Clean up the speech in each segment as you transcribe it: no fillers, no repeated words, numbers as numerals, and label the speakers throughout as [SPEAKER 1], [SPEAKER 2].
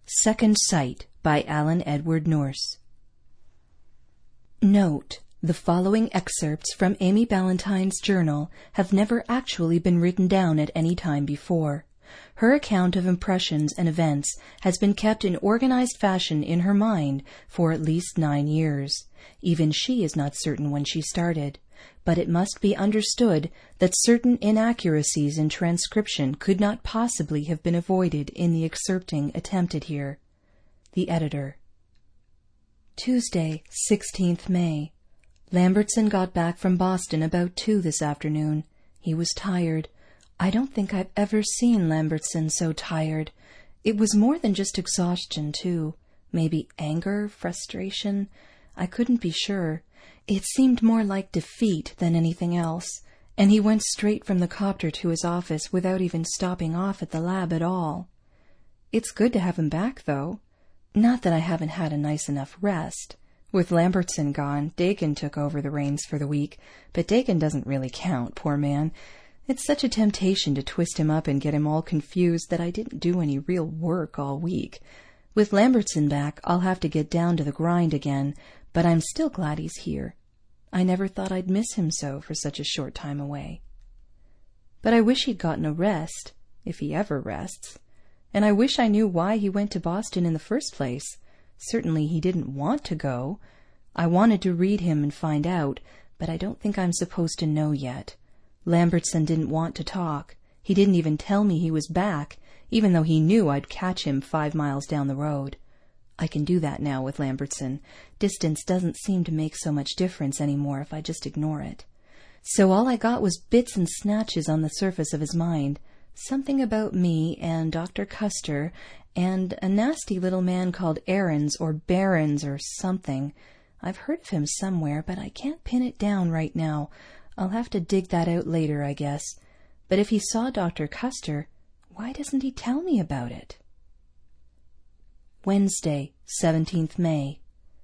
[SPEAKER 1] Second Sight by Alan Edward Nourse. Note: the following excerpts from Amy Ballantyne's journal have never actually been written down at any time before. Her account of impressions and events has been kept in organized fashion in her mind for at least 9 years. Even she is not certain when she started. But it must be understood that certain inaccuracies in transcription could not possibly have been avoided in the excerpting attempted here. The Editor. Tuesday, 16th May. Lambertson got back from Boston about 2 this afternoon. He was tired. I don't think I've ever seen Lambertson so tired. It was more than just exhaustion, too. Maybe anger, frustration. I couldn't be sure. It seemed more like defeat than anything else, and he went straight from the copter to his office without even stopping off at the lab at all. It's good to have him back, though. Not that I haven't had a nice enough rest. With Lambertson gone, Dakin took over the reins for the week, but Dakin doesn't really count, poor man. It's such a temptation to twist him up and get him all confused that I didn't do any real work all week. With Lambertson back, I'll have to get down to the grind again, but I'm still glad he's here. I never thought I'd miss him so for such a short time away. But I wish he'd gotten a rest, if he ever rests. And I wish I knew why he went to Boston in the first place. Certainly he didn't want to go. I wanted to read him and find out, but I don't think I'm supposed to know yet. Lambertson didn't want to talk. He didn't even tell me he was back, even though he knew I'd catch him 5 miles down the road. I can do that now with Lambertson. Distance doesn't seem to make so much difference anymore if I just ignore it. So all I got was bits and snatches on the surface of his mind. Something about me and Dr. Custer and a nasty little man called Aarons or Barons or something. I've heard of him somewhere, but I can't pin it down right now. I'll have to dig that out later, I guess. But if he saw Dr. Custer, why doesn't he tell me about it? Wednesday, 17th May.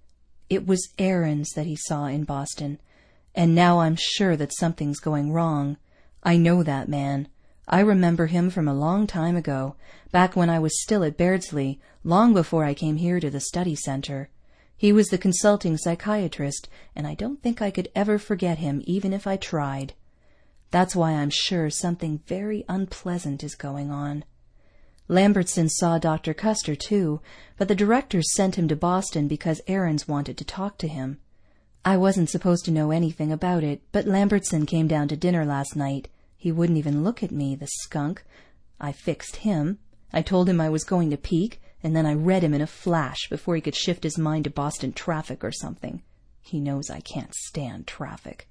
[SPEAKER 1] It was Aarons that he saw in Boston, and now I'm sure that something's going wrong. I know that man. I remember him from a long time ago, back when I was still at Beardsley, long before I came here to the study center. He was the consulting psychiatrist, and I don't think I could ever forget him even if I tried. That's why I'm sure something very unpleasant is going on. Lambertson saw Dr. Custer, too, but the directors sent him to Boston because Aarons wanted to talk to him. I wasn't supposed to know anything about it, but Lambertson came down to dinner last night. He wouldn't even look at me, the skunk. I fixed him. I told him I was going to peek, and then I read him in a flash before he could shift his mind to Boston traffic or something. He knows I can't stand traffic.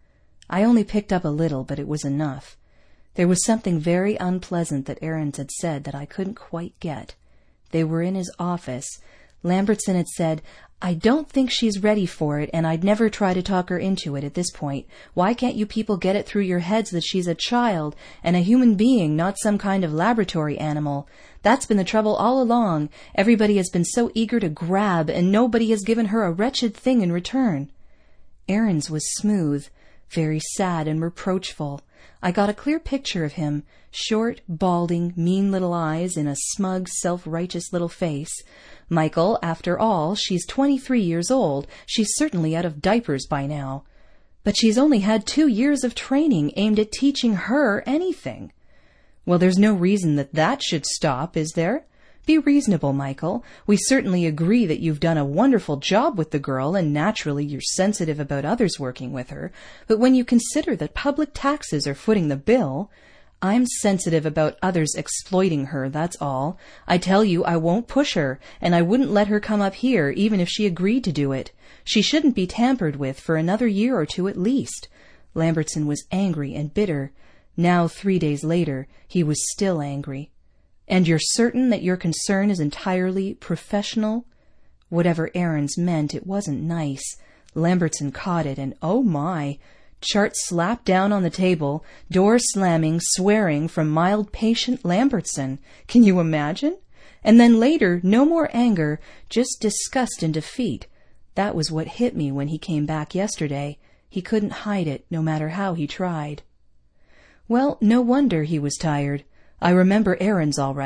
[SPEAKER 1] I only picked up a little, but it was enough. There was something very unpleasant that Aarons had said that I couldn't quite get. They were in his office. Lambertson had said, "I don't think she's ready for it, and I'd never try to talk her into it at this point. Why can't you people get it through your heads that she's a child and a human being, not some kind of laboratory animal? That's been the trouble all along. Everybody has been so eager to grab, and nobody has given her a wretched thing in return." Aarons was smooth, very sad and reproachful. I got a clear picture of him, short, balding, mean little eyes in a smug, self-righteous little face. Michael, after all, she's 23 years old. She's certainly out of diapers by now. But she's only had 2 years of training aimed at teaching her anything. Well, there's no reason that should stop, is there? Be reasonable, Michael. We certainly agree that you've done a wonderful job with the girl, and naturally you're sensitive about others working with her. But when you consider that public taxes are footing the bill, I'm sensitive about others exploiting her, that's all. I tell you I won't push her, and I wouldn't let her come up here even if she agreed to do it. She shouldn't be tampered with for another year or 2 at least. Lambertson was angry and bitter. Now, 3 days later, he was still angry. "And you're certain that your concern is entirely professional?" Whatever Aarons meant, it wasn't nice. Lambertson caught it, and oh my! Chart slapped down on the table, door slamming, swearing from mild patient Lambertson. Can you imagine? And then later, no more anger, just disgust and defeat. That was what hit me when he came back yesterday. He couldn't hide it, no matter how he tried. Well, no wonder he was tired. I remember Aarons all right.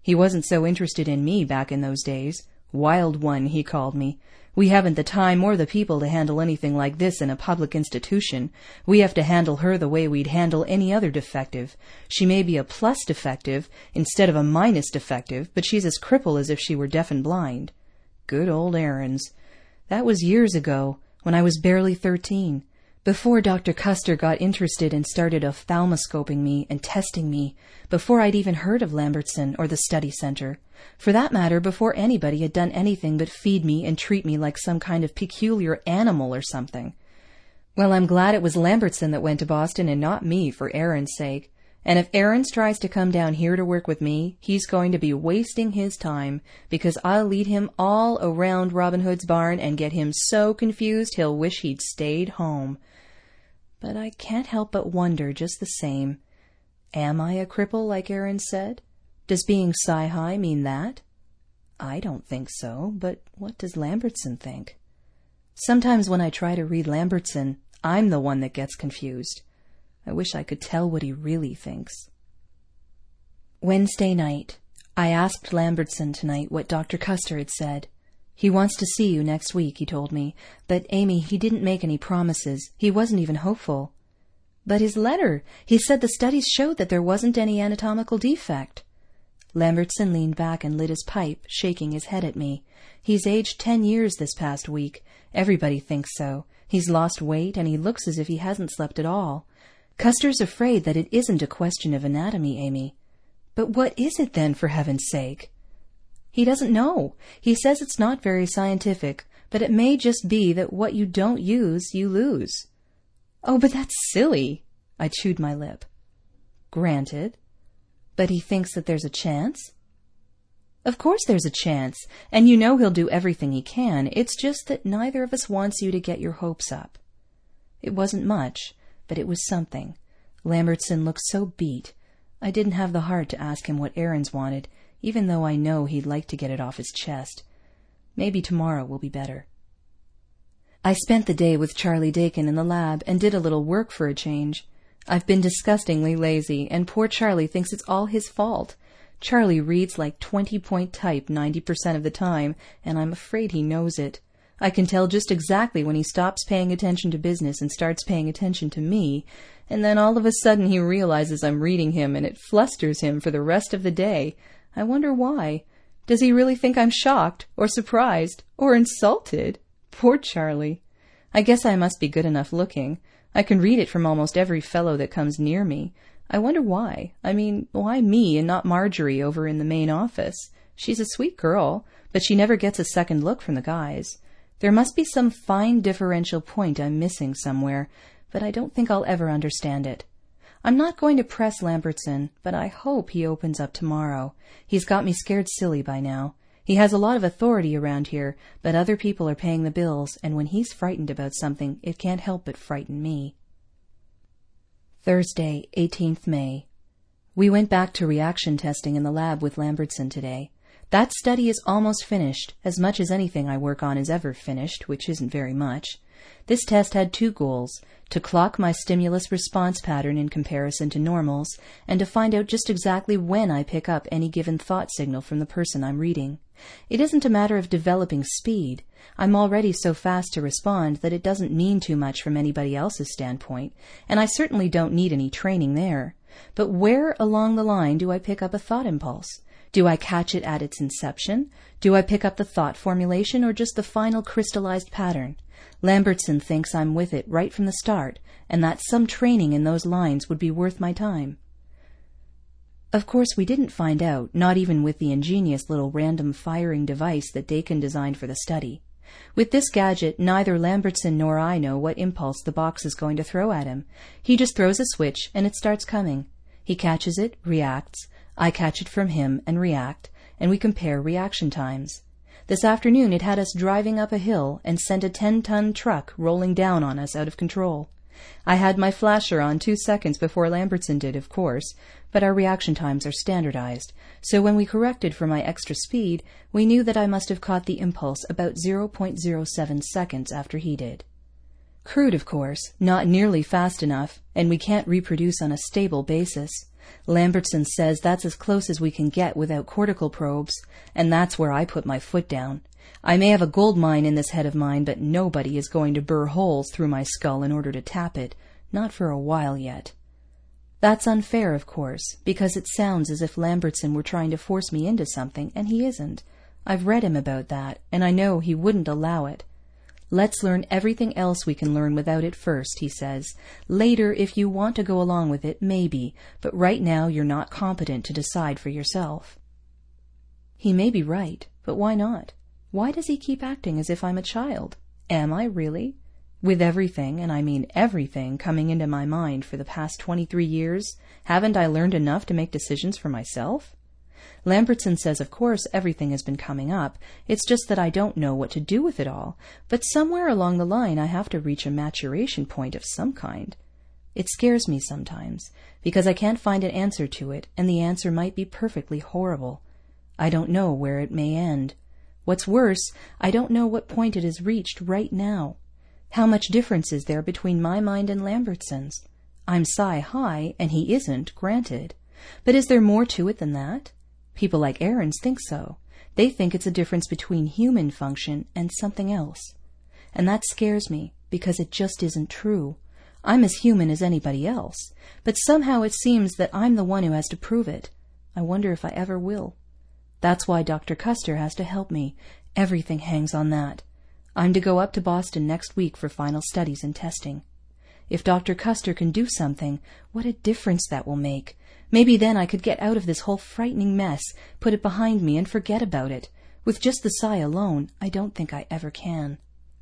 [SPEAKER 1] He wasn't so interested in me back in those days. Wild one, he called me. We haven't the time or the people to handle anything like this in a public institution. We have to handle her the way we'd handle any other defective. She may be a plus defective instead of a minus defective, but she's as crippled as if she were deaf and blind. Good old Aarons. That was years ago, when I was barely 13. Before Dr. Custer got interested and started ophthalmoscoping me and testing me, before I'd even heard of Lambertson or the study center. For that matter, before anybody had done anything but feed me and treat me like some kind of peculiar animal or something. Well, I'm glad it was Lambertson that went to Boston and not me, for Aaron's sake. And if Aarons tries to come down here to work with me, he's going to be wasting his time, because I'll lead him all around Robin Hood's barn and get him so confused he'll wish he'd stayed home. But I can't help but wonder just the same. Am I a cripple, like Aaron said? Does being psi-high mean that? I don't think so, but what does Lambertson think? Sometimes when I try to read Lambertson, I'm the one that gets confused. I wish I could tell what he really thinks. Wednesday night. I asked Lambertson tonight what Dr. Custer had said. He wants to see you next week, he told me, but, Amy, he didn't make any promises. He wasn't even hopeful. But his letter! He said the studies showed that there wasn't any anatomical defect. Lambertson leaned back and lit his pipe, shaking his head at me. He's aged 10 years this past week. Everybody thinks so. He's lost weight, and he looks as if he hasn't slept at all. Custer's afraid that it isn't a question of anatomy, Amy. But what is it then, for heaven's sake? He doesn't know. He says it's not very scientific, but it may just be that what you don't use, you lose. Oh, but that's silly. I chewed my lip. Granted. But he thinks that there's a chance? Of course there's a chance, and you know he'll do everything he can. It's just that neither of us wants you to get your hopes up. It wasn't much, but it was something. Lambertson looked so beat. I didn't have the heart to ask him what Aarons wanted, even though I know he'd like to get it off his chest. Maybe tomorrow will be better. I spent the day with Charlie Dakin in the lab and did a little work for a change. I've been disgustingly lazy, and poor Charlie thinks it's all his fault. Charlie reads like 20-point type 90% of the time, and I'm afraid he knows it. I can tell just exactly when he stops paying attention to business and starts paying attention to me, and then all of a sudden he realizes I'm reading him, and it flusters him for the rest of the day. I wonder why. Does he really think I'm shocked, or surprised, or insulted? Poor Charlie. I guess I must be good enough looking. I can read it from almost every fellow that comes near me. I wonder why. I mean, why me and not Marjorie over in the main office? She's a sweet girl, but she never gets a second look from the guys. There must be some fine differential point I'm missing somewhere, but I don't think I'll ever understand it. I'm not going to press Lambertson, but I hope he opens up tomorrow. He's got me scared silly by now. He has a lot of authority around here, but other people are paying the bills, and when he's frightened about something, it can't help but frighten me. Thursday, 18th May. We went back to reaction testing in the lab with Lambertson today. That study is almost finished, as much as anything I work on is ever finished, which isn't very much. This test had 2 goals, to clock my stimulus response pattern in comparison to normals, and to find out just exactly when I pick up any given thought signal from the person I'm reading. It isn't a matter of developing speed. I'm already so fast to respond that it doesn't mean too much from anybody else's standpoint, and I certainly don't need any training there. But where along the line do I pick up a thought impulse? Do I catch it at its inception? Do I pick up the thought formulation or just the final crystallized pattern? Lambertson thinks I'm with it right from the start, and that some training in those lines would be worth my time. Of course, we didn't find out, not even with the ingenious little random firing device that Dakin designed for the study. With this gadget, neither Lambertson nor I know what impulse the box is going to throw at him. He just throws a switch, and it starts coming. He catches it, reacts. I catch it from him and react, and we compare reaction times. This afternoon it had us driving up a hill and sent a 10-ton truck rolling down on us out of control. I had my flasher on 2 seconds before Lambertson did, of course, but our reaction times are standardized, so when we corrected for my extra speed, we knew that I must have caught the impulse about 0.07 seconds after he did. Crude, of course, not nearly fast enough, and we can't reproduce on a stable basis. Lambertson says that's as close as we can get without cortical probes, and that's where I put my foot down. I may have a gold mine in this head of mine, but nobody is going to burr holes through my skull in order to tap it, not for a while yet. That's unfair, of course, because it sounds as if Lambertson were trying to force me into something, and he isn't. I've read him about that, and I know he wouldn't allow it. Let's learn everything else we can learn without it first, he says. Later, if you want to go along with it, maybe, but right now you're not competent to decide for yourself. He may be right, but why not? Why does he keep acting as if I'm a child? Am I really? With everything, and I mean everything, coming into my mind for the past 23 years, haven't I learned enough to make decisions for myself? Lambertson says, of course, everything has been coming up. It's just that I don't know what to do with it all. But somewhere along the line I have to reach a maturation point of some kind. It scares me sometimes, because I can't find an answer to it, and the answer might be perfectly horrible. I don't know where it may end. What's worse, I don't know what point it has reached right now. How much difference is there between my mind and Lambertson's? I'm psi-high, and he isn't, granted. But is there more to it than that? People like Ahrens think so. They think it's a difference between human function and something else. And that scares me, because it just isn't true. I'm as human as anybody else, but somehow it seems that I'm the one who has to prove it. I wonder if I ever will. That's why Dr. Custer has to help me. Everything hangs on that. I'm to go up to Boston next week for final studies and testing. If Dr. Custer can do something, what a difference that will make. Maybe then I could get out of this whole frightening mess, put it behind me, and forget about it. With just the psi alone, I don't think I ever can.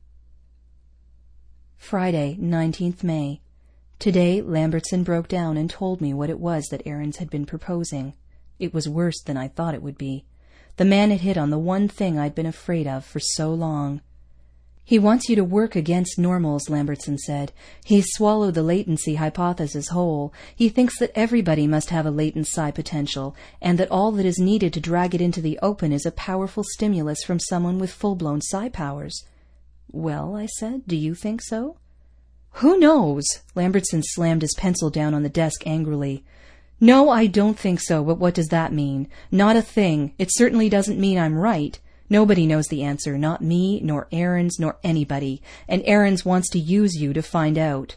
[SPEAKER 1] Friday, 19th May. Today, Lambertson broke down and told me what it was that Ahrens had been proposing. It was worse than I thought it would be. The man had hit on the one thing I'd been afraid of for so long. He wants you to work against normals, Lambertson said. He's swallowed the latency hypothesis whole. He thinks that everybody must have a latent psi potential, and that all that is needed to drag it into the open is a powerful stimulus from someone with full-blown psi powers. Well, I said, do you think so? Who knows? Lambertson slammed his pencil down on the desk angrily. No, I don't think so, but what does that mean? Not a thing. It certainly doesn't mean I'm right. Nobody knows the answer, not me, nor Ahrens, nor anybody, and Ahrens wants to use you to find out.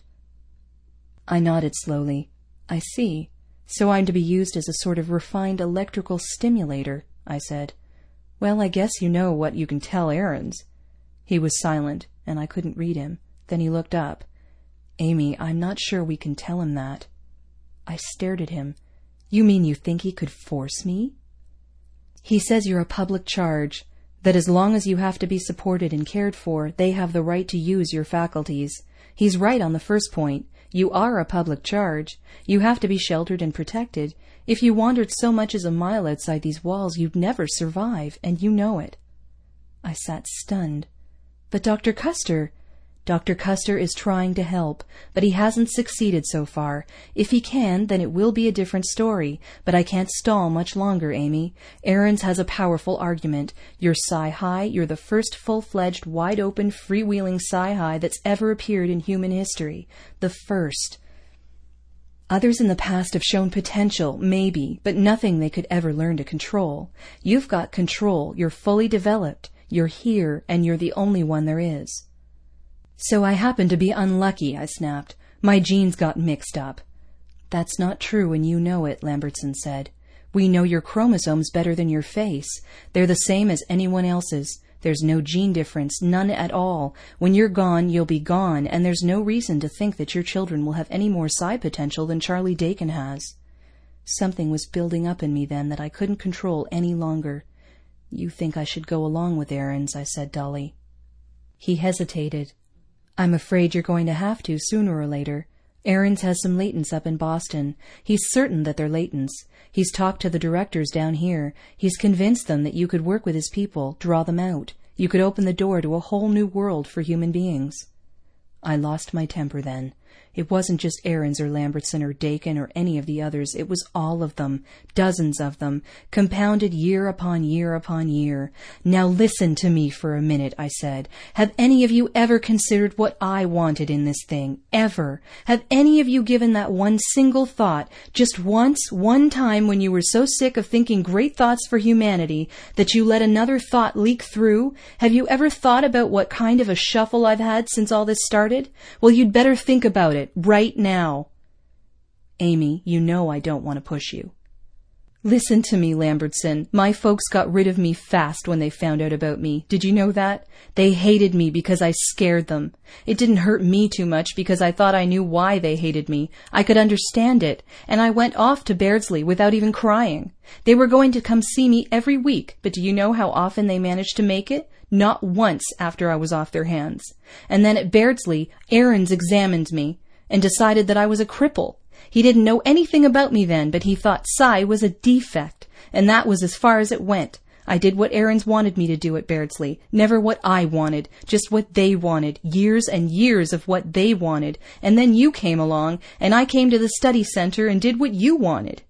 [SPEAKER 1] I nodded slowly. I see. So I'm to be used as a sort of refined electrical stimulator, I said. Well, I guess you know what you can tell Ahrens. He was silent, and I couldn't read him. Then he looked up. Amy, I'm not sure we can tell him that. I stared at him. You mean you think he could force me? He says you're a public charge. That as long as you have to be supported and cared for, they have the right to use your faculties. He's right on the first point. You are a public charge. You have to be sheltered and protected. If you wandered so much as a mile outside these walls, you'd never survive, and you know it. I sat stunned. But Dr. Custer... Dr. Custer is trying to help, but he hasn't succeeded so far. If he can, then it will be a different story, but I can't stall much longer, Amy. Ahrens has a powerful argument. You're psi-high, you're the first full-fledged, wide-open, freewheeling psi-high that's ever appeared in human history. The first. Others in the past have shown potential, maybe, but nothing they could ever learn to control. You've got control, you're fully developed, you're here, and you're the only one there is. So I happen to be unlucky, I snapped. My genes got mixed up. That's not true, and you know it, Lambertson said. We know your chromosomes better than your face. They're the same as anyone else's. There's no gene difference, none at all. When you're gone, you'll be gone, and there's no reason to think that your children will have any more psi potential than Charlie Dakin has. Something was building up in me then that I couldn't control any longer. You think I should go along with Ahrens, I said dully. He hesitated. I'm afraid you're going to have to, sooner or later. Ahrens has some latents up in Boston. He's certain that they're latents. He's talked to the directors down here. He's convinced them that you could work with his people, draw them out. You could open the door to a whole new world for human beings. I lost my temper then. It wasn't just Aarons or Lambertson or Dakin or any of the others. It was all of them, dozens of them, compounded year upon year upon year. Now listen to me for a minute, I said. Have any of you ever considered what I wanted in this thing? Ever? Have any of you given that one single thought, just once, one time when you were so sick of thinking great thoughts for humanity that you let another thought leak through? Have you ever thought about what kind of a shuffle I've had since all this started? Well, you'd better think about it right now. Amy, you know I don't want to push you. Listen to me, Lambertson. My folks got rid of me fast when they found out about me. Did you know that? They hated me because I scared them. It didn't hurt me too much because I thought I knew why they hated me. I could understand it, and I went off to Beardsley without even crying. They were going to come see me every week, but do you know how often they managed to make it? Not once after I was off their hands. And then at Beardsley, Aarons examined me and decided that I was a cripple. He didn't know anything about me then, but he thought psi was a defect, and that was as far as it went. I did what Aarons wanted me to do at Beardsley, never what I wanted, just what they wanted, years and years of what they wanted, and then you came along, and I came to the study center and did what you wanted.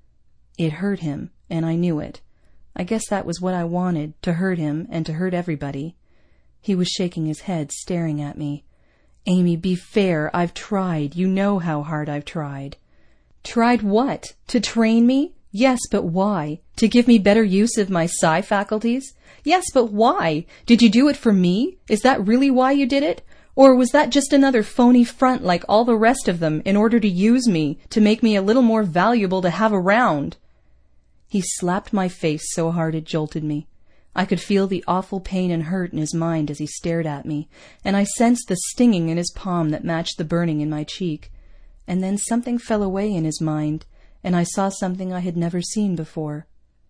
[SPEAKER 1] It hurt him, and I knew it. I guess that was what I wanted, to hurt him and to hurt everybody. He was shaking his head, staring at me. Amy, be fair. I've tried. You know how hard I've tried. Tried what? To train me? Yes, but why? To give me better use of my psi faculties? Yes, but why? Did you do it for me? Is that really why you did it? Or was that just another phony front like all the rest of them in order to use me, to make me a little more valuable to have around? He slapped my face so hard it jolted me. I could feel the awful pain and hurt in his mind as he stared at me, and I sensed the stinging in his palm that matched the burning in my cheek. And then something fell away in his mind, and I saw something I had never seen before.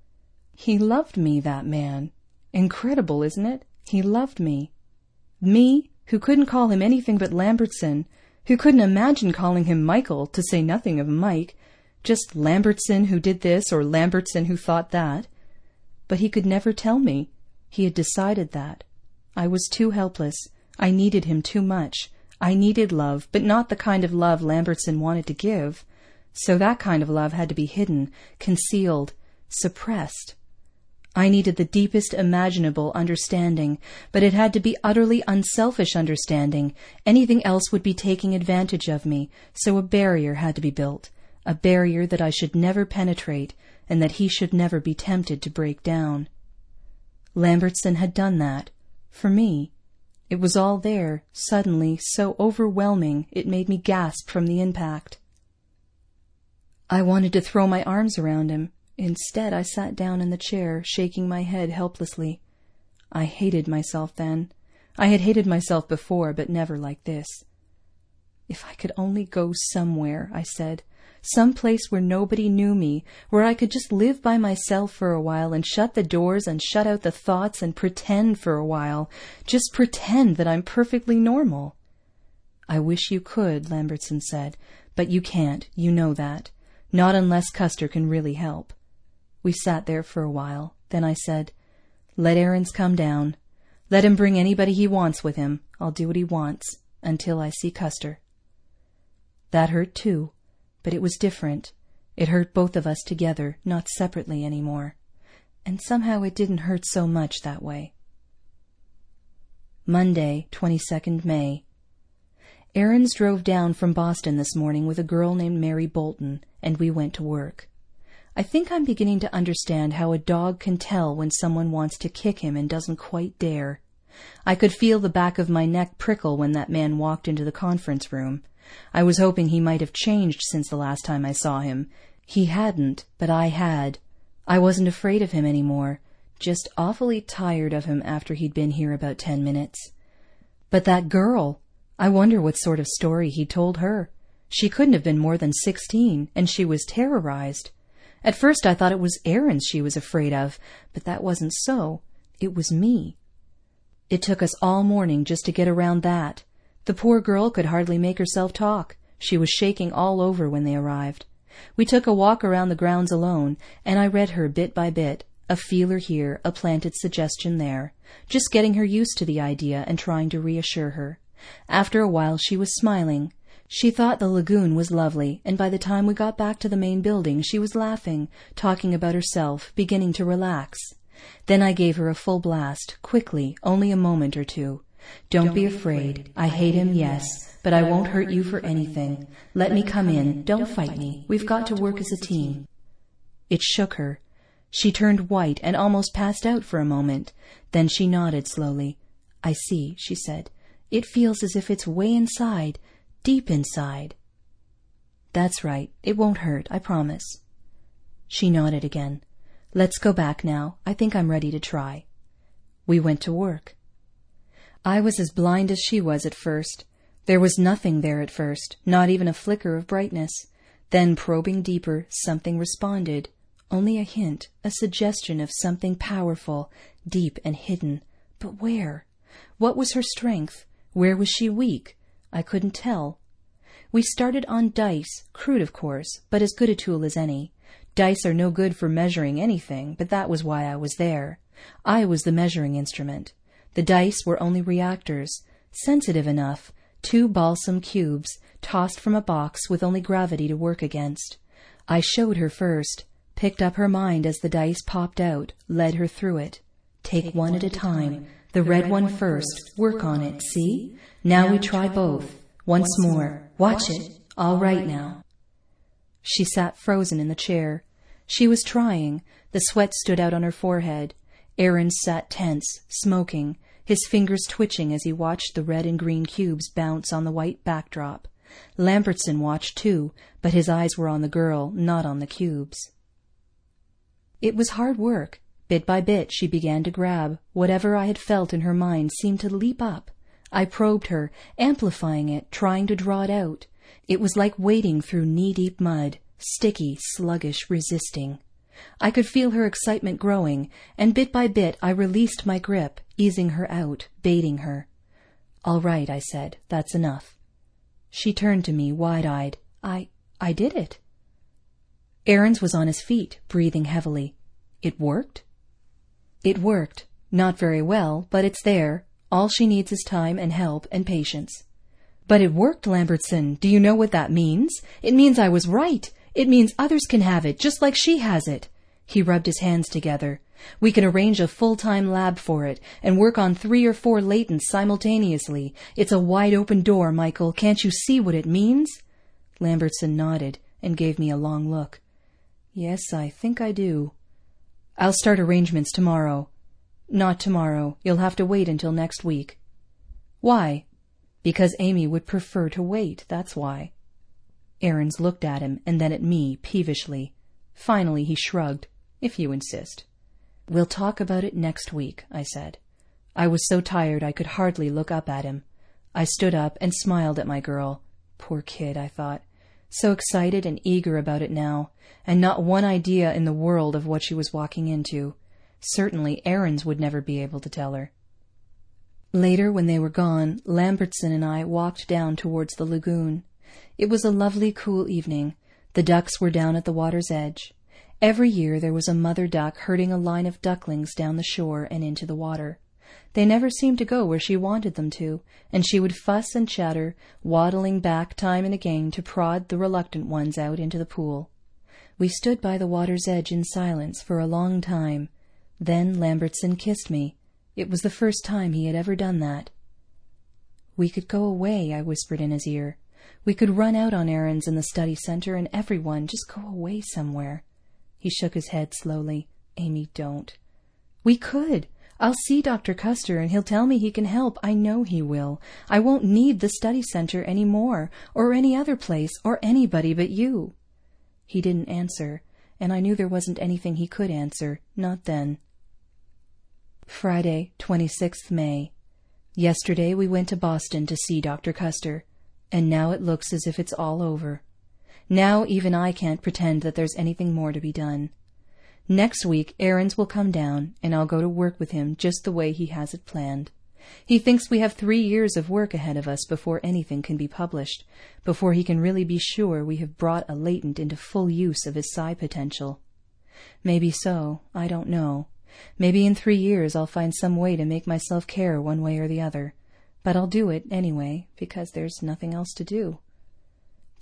[SPEAKER 1] He loved me, that man. Incredible, isn't it? He loved me. Me, who couldn't call him anything but Lambertson, who couldn't imagine calling him Michael, to say nothing of Mike, just Lambertson who did this or Lambertson who thought that. But he could never tell me. He had decided that. I was too helpless. I needed him too much. I needed love, but not the kind of love Lambertson wanted to give. So that kind of love had to be hidden, concealed, suppressed. I needed the deepest imaginable understanding, but it had to be utterly unselfish understanding. Anything else would be taking advantage of me, so a barrier had to be built, a barrier that I should never penetrate, and that he should never be tempted to break down. Lambertson had done that. For me. It was all there, suddenly, so overwhelming, it made me gasp from the impact. I wanted to throw my arms around him. Instead, I sat down in the chair, shaking my head helplessly. I hated myself then. I had hated myself before, but never like this. If I could only go somewhere, I said. Some place where nobody knew me, where I could just live by myself for a while and shut the doors and shut out the thoughts and pretend for a while, just pretend that I'm perfectly normal. I wish you could, Lambertson said, but you can't, you know that. Not unless Custer can really help. We sat there for a while. Then I said, let Aarons come down. Let him bring anybody he wants with him. I'll do what he wants, until I see Custer. That hurt too. But it was different. It hurt both of us together, not separately anymore. And somehow it didn't hurt so much that way. Monday, 22nd May. Aarons drove down from Boston this morning with a girl named Mary Bolton, and we went to work. I think I'm beginning to understand how a dog can tell when someone wants to kick him and doesn't quite dare. I could feel the back of my neck prickle when that man walked into the conference room. I was hoping he might have changed since the last time I saw him. He hadn't, but I had. I wasn't afraid of him any more, just awfully tired of him after he'd been here about 10 minutes. But that girl, I wonder what sort of story he told her. She couldn't have been more than 16, and she was terrorized. At first I thought it was Aarons she was afraid of, but that wasn't so. It was me. It took us all morning just to get around that. The poor girl could hardly make herself talk. She was shaking all over when they arrived. We took a walk around the grounds alone, and I read her bit by bit, a feeler here, a planted suggestion there, just getting her used to the idea and trying to reassure her. After a while she was smiling. She thought the lagoon was lovely, and by the time we got back to the main building she was laughing, talking about herself, beginning to relax. Then I gave her a full blast, quickly, only a moment or two. "Don't be afraid. I hate him, yes, but I won't hurt you for anything. Let me come in. Don't fight me. We've got to work as a team." It shook her. She turned white and almost passed out for a moment. Then she nodded slowly. "I see," she said. "It feels as if it's way inside, deep inside." "That's right. It won't hurt, I promise." She nodded again. "Let's go back now. I think I'm ready to try." We went to work. I was as blind as she was at first. There was nothing there at first, not even a flicker of brightness. Then, probing deeper, something responded. Only a hint, a suggestion of something powerful, deep and hidden. But where? What was her strength? Where was she weak? I couldn't tell. We started on dice, crude of course, but as good a tool as any. Dice are no good for measuring anything, but that was why I was there. I was the measuring instrument. The dice were only reactors, sensitive enough, 2 balsam cubes, tossed from a box with only gravity to work against. I showed her first, picked up her mind as the dice popped out, led her through it. Take one at a time. The red one first. Work on it, see? Now we try both. Once more. Watch it. All right now. She sat frozen in the chair. She was trying. The sweat stood out on her forehead. Aarons sat tense, smoking, his fingers twitching as he watched the red and green cubes bounce on the white backdrop. Lambertson watched too, but his eyes were on the girl, not on the cubes. It was hard work. Bit by bit she began to grab. Whatever I had felt in her mind seemed to leap up. I probed her, amplifying it, trying to draw it out. It was like wading through knee-deep mud, sticky, sluggish, resisting. I could feel her excitement growing, and bit by bit I released my grip, easing her out, baiting her. "All right," I said. "That's enough." She turned to me, wide-eyed. I did it." Aarons was on his feet, breathing heavily. "It worked?" "It worked. Not very well, but it's there. All she needs is time and help and patience." "But it worked, Lambertson. Do you know what that means? It means I was right. It means others can have it, just like she has it." He rubbed his hands together. "We can arrange a full-time lab for it, and work on 3 or 4 latents simultaneously. It's a wide-open door, Michael. Can't you see what it means?" Lambertson nodded and gave me a long look. "Yes, I think I do." "I'll start arrangements tomorrow." "Not tomorrow. You'll have to wait until next week." "Why?" "Because Amy would prefer to wait, that's why." Aarons looked at him and then at me, peevishly. Finally he shrugged. "If you insist." "We'll talk about it next week," I said. I was so tired I could hardly look up at him. I stood up and smiled at my girl. Poor kid, I thought. So excited and eager about it now, and not one idea in the world of what she was walking into. Certainly Aarons would never be able to tell her. Later, when they were gone, Lambertson and I walked down towards the lagoon. It was a lovely, cool evening. The ducks were down at the water's edge. Every year there was a mother duck herding a line of ducklings down the shore and into the water. They never seemed to go where she wanted them to, and she would fuss and chatter, waddling back time and again to prod the reluctant ones out into the pool. We stood by the water's edge in silence for a long time. Then Lambertson kissed me. It was the first time he had ever done that. "We could go away," I whispered in his ear. "We could run out on Aarons in the study center and everyone just go away somewhere." He shook his head slowly. "Amy, don't." "We could. I'll see Dr. Custer and he'll tell me he can help. I know he will. I won't need the study center any more, or any other place, or anybody but you." He didn't answer, and I knew there wasn't anything he could answer, not then. Friday, 26th May. Yesterday we went to Boston to see Dr. Custer, and now it looks as if it's all over. Now even I can't pretend that there's anything more to be done. Next week Aarons will come down, and I'll go to work with him just the way he has it planned. He thinks we have 3 years of work ahead of us before anything can be published, before he can really be sure we have brought a latent into full use of his psi potential. Maybe so, I don't know. Maybe in 3 years I'll find some way to make myself care one way or the other. But I'll do it anyway, because there's nothing else to do.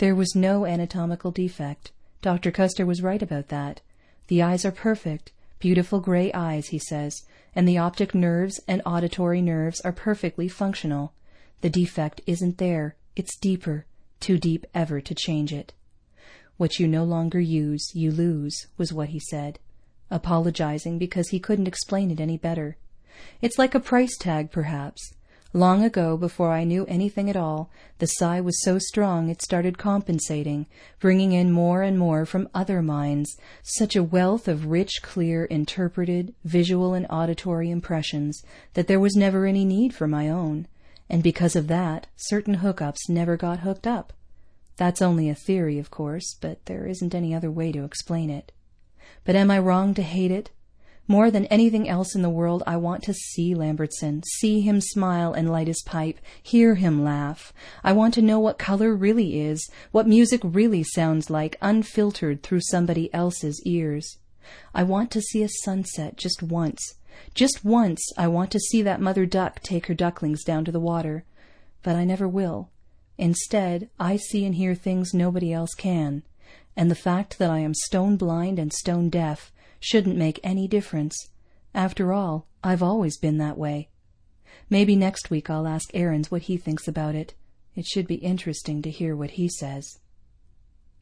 [SPEAKER 1] There was no anatomical defect. Dr. Custer was right about that. The eyes are perfect, beautiful gray eyes, he says, and the optic nerves and auditory nerves are perfectly functional. The defect isn't there. It's deeper, too deep ever to change it. What you no longer use, you lose, was what he said, apologizing because he couldn't explain it any better. It's like a price tag, perhaps. Long ago, before I knew anything at all, the psi was so strong it started compensating, bringing in more and more from other minds, such a wealth of rich, clear, interpreted, visual and auditory impressions that there was never any need for my own. And because of that, certain hookups never got hooked up. That's only a theory, of course, but there isn't any other way to explain it. But am I wrong to hate it? More than anything else in the world, I want to see Lambertson, see him smile and light his pipe, hear him laugh. I want to know what color really is, what music really sounds like, unfiltered through somebody else's ears. I want to see a sunset just once. Just once I want to see that mother duck take her ducklings down to the water. But I never will. Instead, I see and hear things nobody else can. And the fact that I am stone blind and stone deaf shouldn't make any difference. After all, I've always been that way. Maybe next week I'll ask Aarons what he thinks about it. It should be interesting to hear what he says.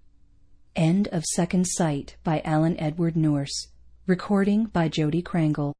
[SPEAKER 1] End of Second Sight by Alan Edward Nourse. Recording by Jody Krangle.